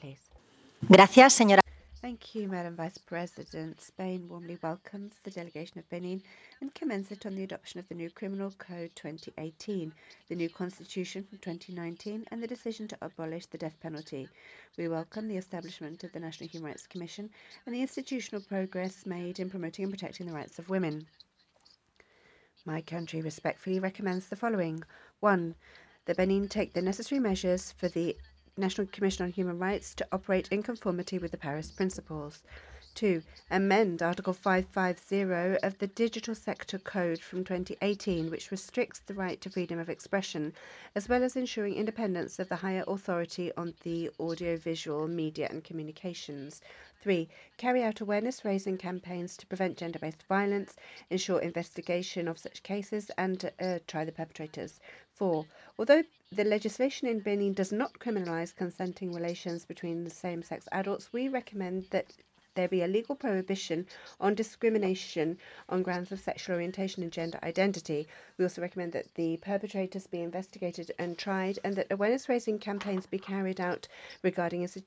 please. Gracias, señora. Thank you, Madam Vice President. Spain warmly welcomes the delegation of Benin and commends it on the adoption of the new Criminal Code 2018, the new Constitution from 2019, and the decision to abolish the death penalty. We welcome the establishment of the National Human Rights Commission and the institutional progress made in promoting and protecting the rights of women. My country respectfully recommends the following. 1. That Benin take the necessary measures for the National Commission on Human Rights to operate in conformity with the Paris Principles. 2. Amend Article 550 of the Digital Sector Code from 2018, which restricts the right to freedom of expression, as well as ensuring independence of the higher authority on the audiovisual media and communications. 3. Carry out awareness-raising campaigns to prevent gender-based violence, ensure investigation of such cases, and try the perpetrators. 4. Although the legislation in Benin does not criminalise consenting relations between same-sex adults, we recommend that there be a legal prohibition on discrimination on grounds of sexual orientation and gender identity. We also recommend that the perpetrators be investigated and tried, and that awareness-raising campaigns be carried out regarding